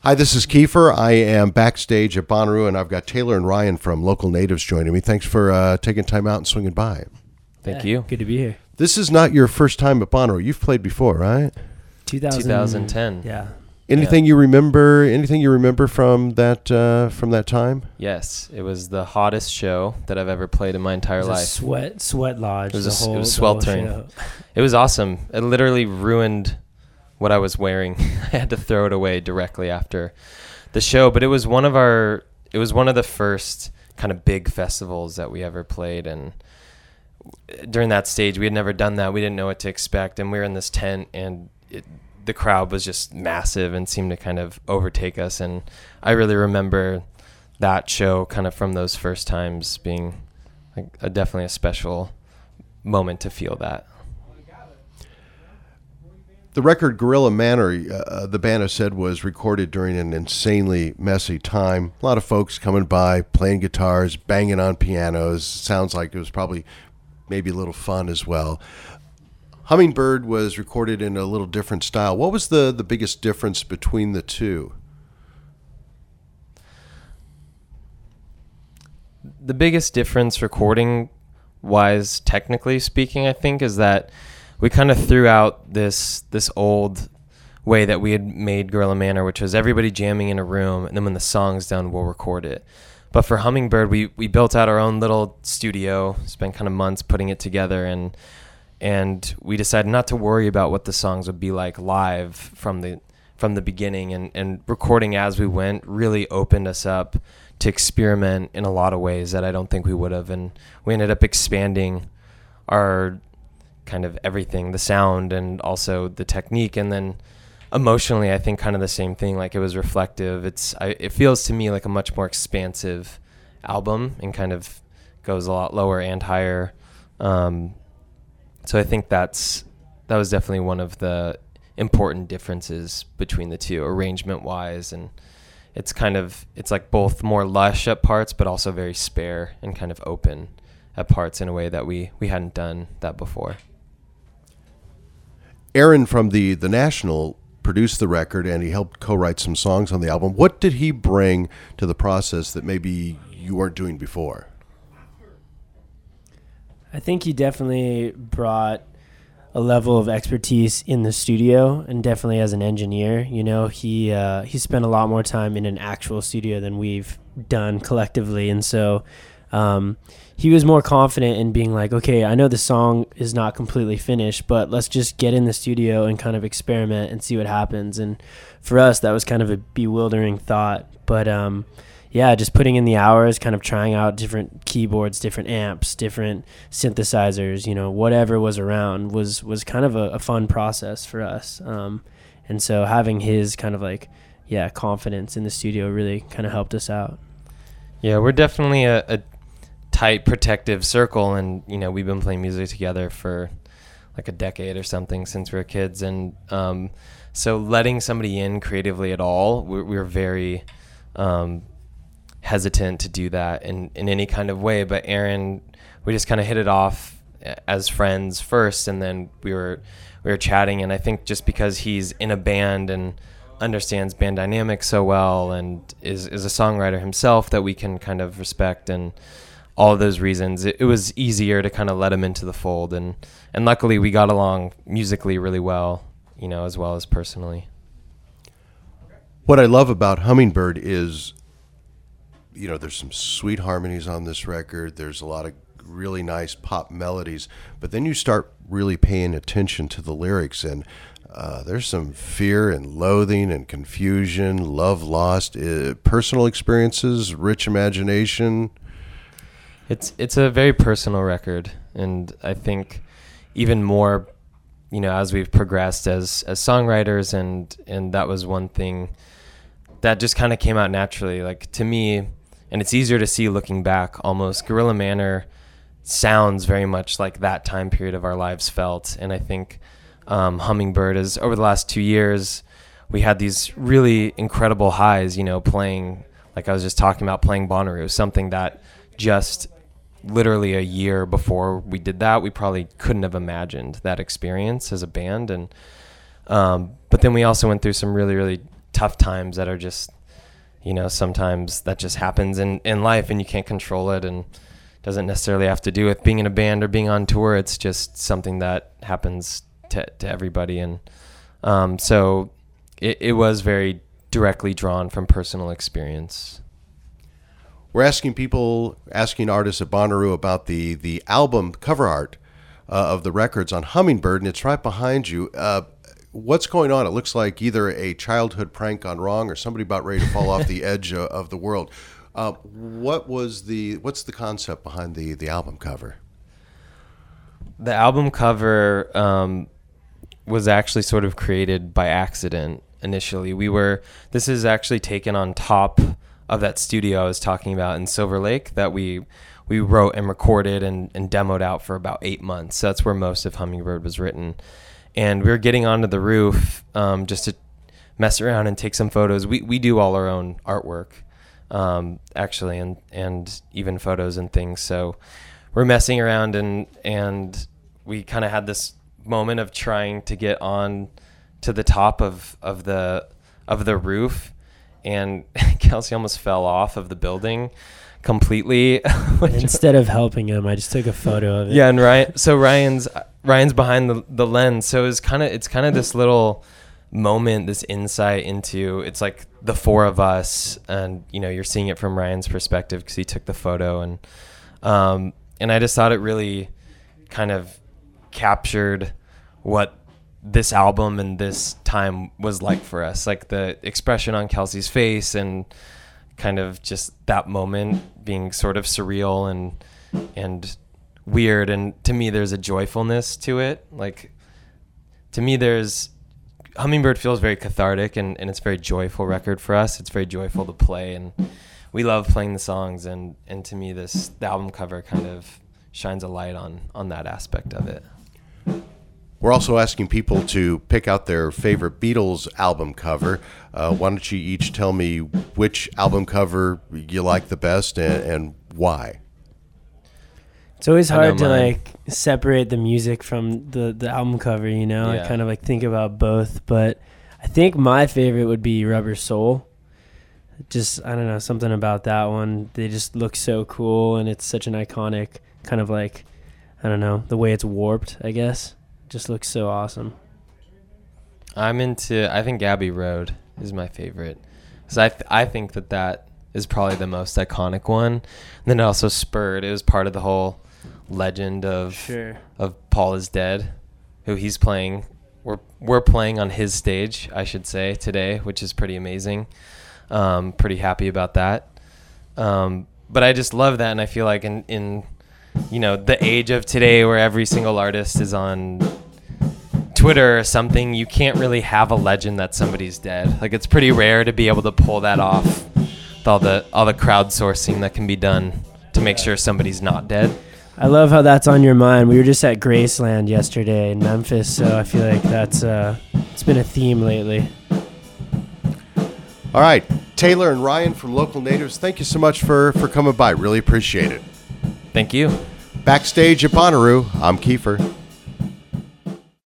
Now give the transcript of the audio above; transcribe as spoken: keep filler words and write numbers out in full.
Hi, this is Kiefer. I am backstage at Bonnaroo, and I've got Taylor and Ryan from Local Natives joining me. Thanks for uh, taking time out and swinging by. Thank yeah, you. Good to be here. This is not your first time at Bonnaroo. You've played before, right? two thousand, twenty ten. Yeah. Anything you remember? Anything you remember from that uh, from that time? Yes, it was the hottest show that I've ever played in my entire It was a life. sweat, sweat lodge. It was, the a, whole, it was the whole sweltering. show. It was awesome. It literally ruined what I was wearing. I had to throw it away directly after the show. But it was one of our. It was one of the first kind of big festivals that we ever played, and during that stage, we had never done that. We didn't know what to expect, and we were in this tent, and it, the crowd was just massive and seemed to kind of overtake us. And I really remember that show kind of from those first times being like a, definitely a special moment to feel that. The record Gorilla Manor, uh, the band has said, was recorded during an insanely messy time. A lot of folks coming by, playing guitars, banging on pianos. Sounds like it was probably maybe a little fun as well. Hummingbird was recorded in a little different style. What was the, the biggest difference between the two? The biggest difference recording wise, technically speaking, I think, is that we kind of threw out this this old way that we had made Gorilla Manor, which was everybody jamming in a room, and then when the song's done, we'll record it. But for Hummingbird, we, we built out our own little studio, spent kind of months putting it together, and and we decided not to worry about what the songs would be like live from the from the beginning, and, and recording as we went really opened us up to experiment in a lot of ways that I don't think we would have, and we ended up expanding our kind of everything, the sound and also the technique, and then emotionally I think kind of the same thing. Like, it was reflective. It's I, it feels to me like a much more expansive album and kind of goes a lot lower and higher. Um, so I think that's that was definitely one of the important differences between the two, arrangement wise, and it's kind of it's like both more lush at parts but also very spare and kind of open at parts in a way that we we hadn't done that before. Aaron from the, the National produced the record, and he helped co-write some songs on the album. What did he bring to the process that maybe you weren't doing before? I think he definitely brought a level of expertise in the studio, and definitely as an engineer. You know, he uh, he spent a lot more time in an actual studio than we've done collectively, and so um, he was more confident in being like, okay, I know the song is not completely finished, but let's just get in the studio and kind of experiment and see what happens. And for us, that was kind of a bewildering thought, but um, yeah, just putting in the hours, kind of trying out different keyboards, different amps, different synthesizers, you know, whatever was around was, was kind of a, a fun process for us. Um, and so having his kind of like, yeah, confidence in the studio really kind of helped us out. Yeah, we're definitely a, a tight, protective circle, and, you know, we've been playing music together for like a decade or something since we were kids. And um, so letting somebody in creatively at all, we're, we're very... Um, hesitant to do that in, in any kind of way. But Aaron, we just kind of hit it off as friends first, and then we were we were chatting, and I think just because he's in a band and understands band dynamics so well and is, is a songwriter himself that we can kind of respect, and all of those reasons, it, it was easier to kind of let him into the fold, and, and luckily we got along musically really well, you know, as well as personally. What I love about Hummingbird is, you know, there's some sweet harmonies on this record. There's a lot of really nice pop melodies, but then you start really paying attention to the lyrics, and uh, there's some fear and loathing and confusion, love lost, uh, personal experiences, rich imagination. It's it's a very personal record, and I think even more, you know, as we've progressed as as songwriters, and and that was one thing that just kind of came out naturally, like, to me. And it's easier to see looking back almost. Gorilla Manor sounds very much like that time period of our lives felt. And I think um, Hummingbird is, over the last two years, we had these really incredible highs, you know, playing, like I was just talking about, playing Bonnaroo, something that just literally a year before we did that, we probably couldn't have imagined that experience as a band. And um, but then we also went through some really, really tough times that are just, you know, sometimes that just happens in, in life and you can't control it, and doesn't necessarily have to do with being in a band or being on tour. It's just something that happens to, to everybody. And um, so it, it was very directly drawn from personal experience. We're asking people, asking artists at Bonnaroo about the, the album cover art uh, of the records on Hummingbird, and it's right behind you. Uh, what's going on? It looks like either a childhood prank gone wrong or somebody about ready to fall off the edge of, of the world. Uh, what was the what's the concept behind the, the album cover? The album cover um, was actually sort of created by accident initially. We were this is actually taken on top of that studio I was talking about in Silver Lake that we we wrote and recorded and, and demoed out for about eight months. So that's where most of Hummingbird was written. And we were getting onto the roof um, just to mess around and take some photos. We we do all our own artwork. Um, actually, and, and even photos and things. So we're messing around, and, and we kind of had this moment of trying to get on to the top of, of the, of the roof, and Kelsey almost fell off of the building completely. Instead of helping him, I just took a photo of it. Yeah. And Ryan, so Ryan's, Ryan's behind the, the lens. So it's kind of, it's kind of this little moment, this insight into, it's like the four of us, and you know, you're seeing it from Ryan's perspective because he took the photo, and um and I just thought it really kind of captured what this album and this time was like for us, like the expression on Kelsey's face and kind of just that moment being sort of surreal and and weird. And to me, there's a joyfulness to it. Like, to me, there's Hummingbird feels very cathartic, and, and it's a very joyful record for us. It's very joyful to play, and we love playing the songs. And, and to me, this the album cover kind of shines a light on on that aspect of it. We're also asking people to pick out their favorite Beatles album cover. Uh, why don't you each tell me which album cover you like the best and, and why? It's always hard to mine. like separate the music from the, the album cover, you know? Yeah. I kind of like think about both, but I think my favorite would be Rubber Soul. Just, I don't know, something about that one. They just look so cool, and it's such an iconic kind of like, I don't know, the way it's warped, I guess. Just looks so awesome. I'm into, I think Abbey Road is my favorite. Because I, th- I think that that is probably the most iconic one. And then it also spurred, it was part of the whole legend of Sure. of Paul is Dead, who he's playing. We're we're playing on his stage, I should say, today, which is pretty amazing. Um, pretty happy about that. Um, but I just love that, and I feel like in, in you know the age of today, where every single artist is on Twitter or something, you can't really have a legend that somebody's dead. Like, it's pretty rare to be able to pull that off with all the all the crowdsourcing that can be done to make sure somebody's not dead. I love how that's on your mind. We were just at Graceland yesterday in Memphis, so I feel like that's uh, it's been a theme lately. All right, Taylor and Ryan from Local Natives, thank you so much for, for coming by. Really appreciate it. Thank you. Backstage at Bonnaroo, I'm Kiefer.